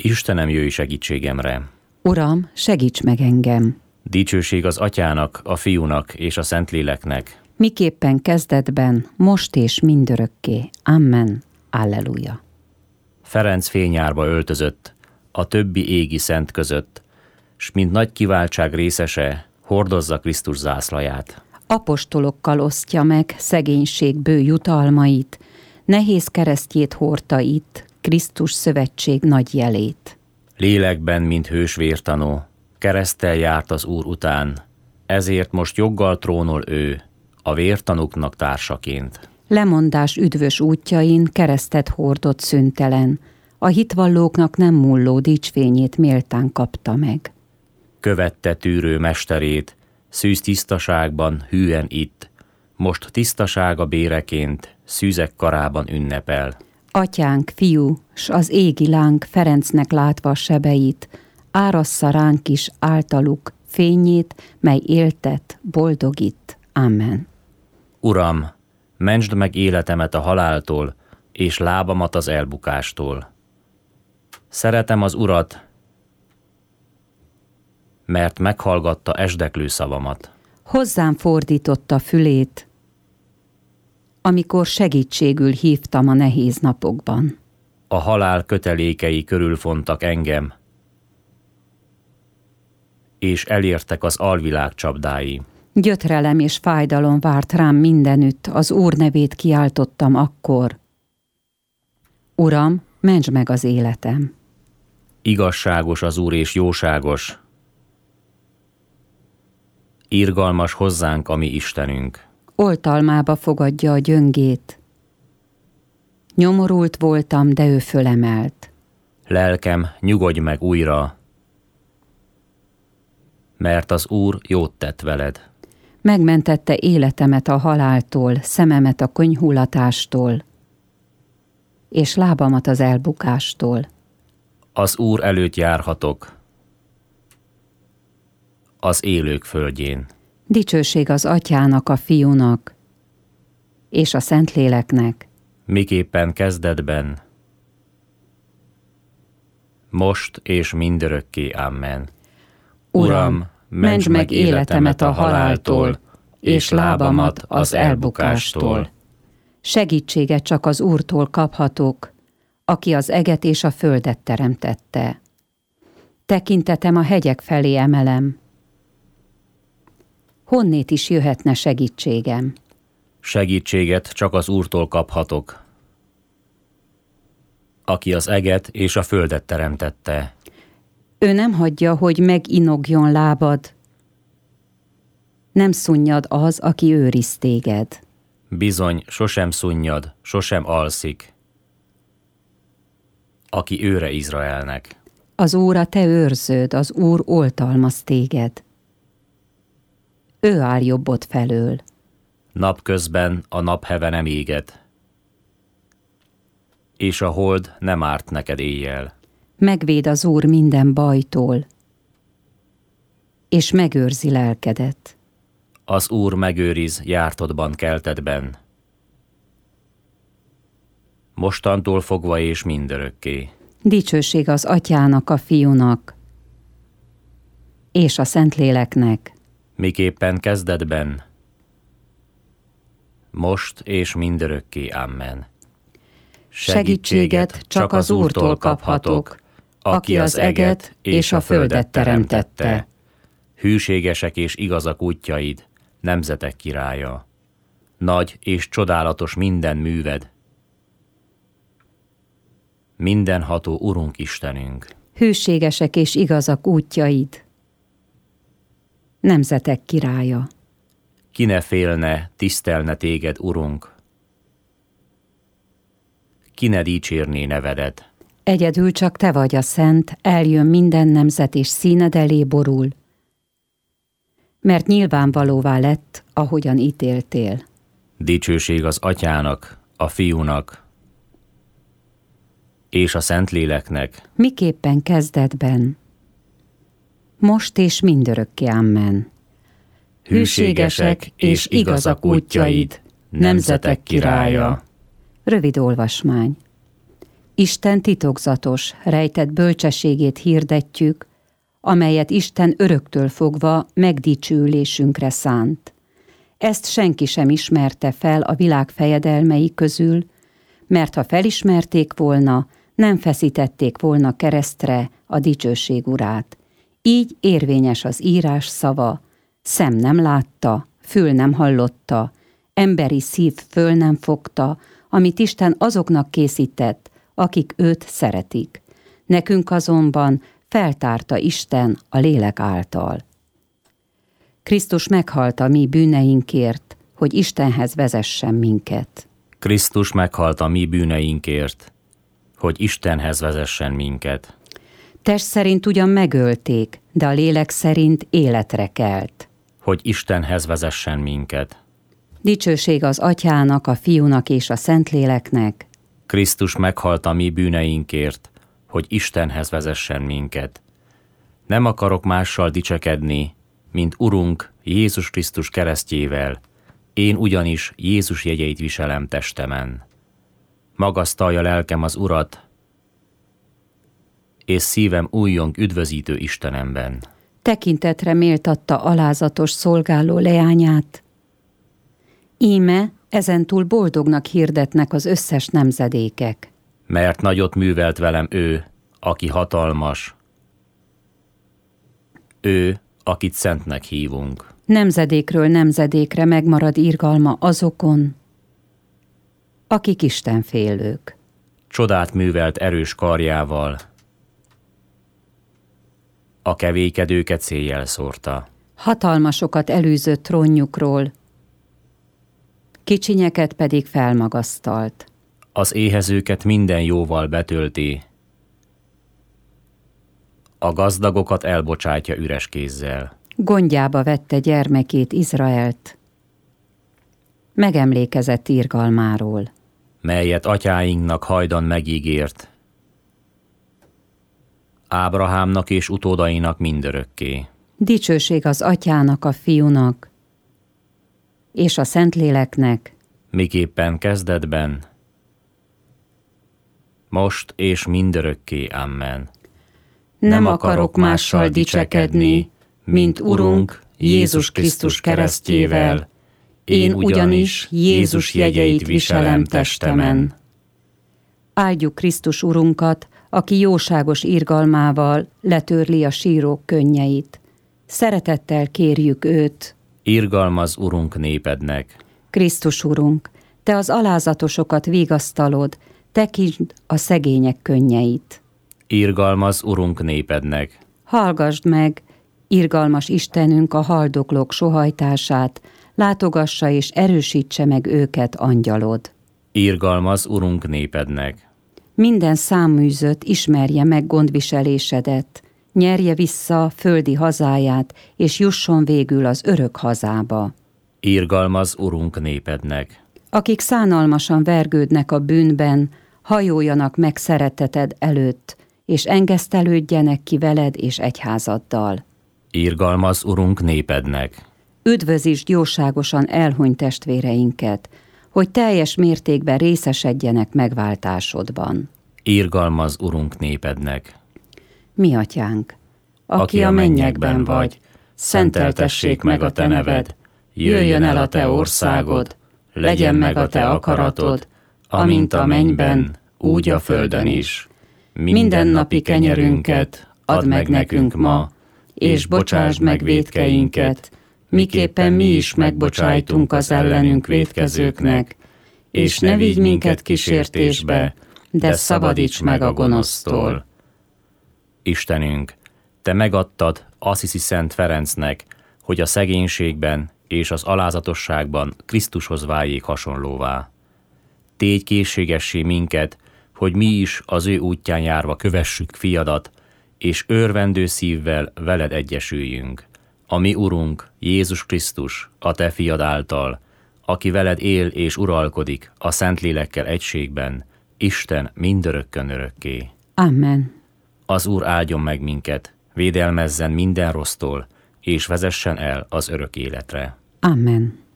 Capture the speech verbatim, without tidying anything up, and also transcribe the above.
Istenem, jöjj segítségemre! Uram, segíts meg engem! Dicsőség az Atyának, a Fiúnak és a Szentléleknek. Miképpen kezdetben, most és mindörökké. Amen. Alleluja. Ferenc fényárba öltözött, a többi égi szent között, s mint nagy kiváltság részese, hordozza Krisztus zászlaját. Apostolokkal osztja meg szegénység bő jutalmait, nehéz keresztjét hordta itt, Krisztus szövetség nagy jelét. Lélekben, mint hős vértanú, kereszttel járt az Úr után, ezért most joggal trónol ő, a vértanúknak társaként. Lemondás üdvös útjain keresztet hordott szüntelen, a hitvallóknak nem mulló dicsfényét méltán kapta meg. Követte tűrő mesterét, szűz tisztaságban hűen itt, most tisztasága béreként szűzek karában ünnepel. Atyánk, Fiú, s az égi láng Ferencnek látva sebeit, árassza ránk is általuk fényét, mely éltet, boldogít. Amen. Uram, mentsd meg életemet a haláltól, és lábamat az elbukástól. Szeretem az Urat, mert meghallgatta esdeklő szavamat. Hozzám fordította fülét, amikor segítségül hívtam a nehéz napokban. A halál kötelékei körülfontak engem, és elértek az alvilág csapdái. Gyötrelem és fájdalom várt rám mindenütt, az Úr nevét kiáltottam akkor. Uram, mentsd meg az életem! Igazságos az Úr és jóságos, irgalmas hozzánk a mi Istenünk. Oltalmába fogadja a gyöngét. Nyomorult voltam, de ő fölemelt. Lelkem, nyugodj meg újra, mert az Úr jót tett veled. Megmentette életemet a haláltól, szememet a konyhulatástól, és lábamat az elbukástól. Az Úr előtt járhatok az élők földjén. Dicsőség az Atyának, a Fiúnak, és a Szentléleknek. Miképpen kezdetben, most és mindörökké. Amen. Uram, mentsd meg életemet a haláltól, és lábamat az elbukástól. Segítséget csak az Úrtól kaphatok, aki az eget és a földet teremtette. Tekintetem a hegyek felé emelem. Honnét is jöhetne segítségem? Segítséget csak az Úrtól kaphatok, aki az eget és a földet teremtette. Ő nem hagyja, hogy meginogjon lábad. Nem szunnyad az, aki őriz téged. Bizony, sosem szunnyad, sosem alszik, aki őre Izraelnek. Az Úr a te őrződ, az Úr oltalmaz téged. Ő áll jobbod felől. Napközben a napheve nem éget, és a hold nem árt neked éjjel. Megvéd az Úr minden bajtól, és megőrzi lelkedet. Az Úr megőriz jártodban, keltedben, mostantól fogva és mindörökké. Dicsőség az Atyának, a Fiúnak, és a Szentléleknek. Miképpen kezdetben, most és mindörökké. Amen. Segítséget csak az Úrtól kaphatok, aki az eget és a földet teremtette. Hűségesek és igazak útjaid, nemzetek királya. Nagy és csodálatos minden műved, mindenható Urunk Istenünk. Hűségesek és igazak útjaid, nemzetek királya. Ki ne félne, tisztelne téged, Urunk, ki ne dicsérné nevedet. Egyedül csak te vagy a szent, eljön minden nemzet és színed elé borul, mert nyilvánvalóvá lett, ahogyan ítéltél. Dicsőség az Atyának, a Fiúnak és a Szentléleknek. Miképpen kezdetben, most és mindörökké. Amen. Hűségesek és igazak útjaid, nemzetek királya. Rövid olvasmány. Isten titokzatos, rejtett bölcsességét hirdetjük, amelyet Isten öröktől fogva megdicsőülésünkre szánt. Ezt senki sem ismerte fel a világ fejedelmei közül, mert ha felismerték volna, nem feszítették volna keresztre a dicsőség urát. Így érvényes az írás szava, szem nem látta, fül nem hallotta, emberi szív föl nem fogta, amit Isten azoknak készített, akik őt szeretik. Nekünk azonban feltárta Isten a lélek által. Krisztus meghalt a mi bűneinkért, hogy Istenhez vezessen minket. Krisztus meghalt a mi bűneinkért, hogy Istenhez vezessen minket. Test szerint ugyan megölték, de a lélek szerint életre kelt. Hogy Istenhez vezessen minket. Dicsőség az Atyának, a Fiúnak és a Szentléleknek. Krisztus meghalt a mi bűneinkért, hogy Istenhez vezessen minket. Nem akarok mással dicsekedni, mint Urunk Jézus Krisztus keresztjével, én ugyanis Jézus jegyeit viselem testemen. Magasztalja lelkem az Urat, és szívem újjong üdvözítő Istenemben. Tekintetre méltatta alázatos szolgáló leányát. Íme ezentúl boldognak hirdetnek az összes nemzedékek. Mert nagyot művelt velem ő, aki hatalmas, ő, akit szentnek hívunk. Nemzedékről nemzedékre megmarad irgalma azokon, akik istenfélők. Csodát művelt erős karjával, a kevélykedőket széjjel szórta. Hatalmasokat elűzött trónjukról, kicsinyeket pedig felmagasztalt. Az éhezőket minden jóval betölti, a gazdagokat elbocsátja üres kézzel. Gondjába vette gyermekét, Izraelt, megemlékezett irgalmáról, melyet atyáinknak hajdan megígért, Ábrahámnak és utódainak mindörökké. Dicsőség az Atyának, a Fiúnak és a Szentléleknek, miképpen kezdetben, most és mindörökké. Amen. Nem akarok mással dicsekedni, mint Urunk Jézus Krisztus keresztjével, én ugyanis Jézus jegyeit viselem testemen. Áldjuk Krisztus Urunkat, aki jóságos irgalmával letörli a sírók könnyeit. Szeretettel kérjük őt. Irgalmaz Urunk népednek. Krisztus Urunk, te az alázatosokat vigasztalod, tekintsd a szegények könnyeit. Irgalmaz Urunk népednek. Hallgasd meg, irgalmas Istenünk, a haldoklók sohajtását, látogassa és erősítse meg őket angyalod. Irgalmaz Urunk népednek. Minden száműzött ismerje meg gondviselésedet, nyerje vissza földi hazáját, és jusson végül az örök hazába. Irgalmaz Urunk népednek. Akik szánalmasan vergődnek a bűnben, hajoljanak meg szereteted előtt, és engesztelődjenek ki veled és egyházaddal. Irgalmaz Urunk népednek. Üdvözítsd jóságosan elhunyt testvéreinket, hogy teljes mértékben részesedjenek megváltásodban. Irgalmaz Urunk népednek. Mi Atyánk, aki, aki a mennyekben vagy, szenteltessék meg a te neved, jöjjön el a te országod, legyen meg a te akaratod, amint a mennyben, úgy a földön is. Mindennapi kenyerünket add meg nekünk ma, és bocsásd meg vétkeinket, miképpen mi is megbocsájtunk az ellenünk vétkezőknek, és ne vigy minket kísértésbe, de szabadíts meg a gonosztól. Istenünk, te megadtad Assisi Szent Ferencnek, hogy a szegénységben és az alázatosságban Krisztushoz váljék hasonlóvá. Tégy készségessé minket, hogy mi is az ő útján járva kövessük fiadat, és örvendő szívvel veled egyesüljünk. A mi Urunk, Jézus Krisztus, a te fiad által, aki veled él és uralkodik a Szentlélekkel egységben, Isten mindörökkön örökké. Amen. Az Úr áldjon meg minket, védelmezzen minden rossztól, és vezessen el az örök életre. Amen.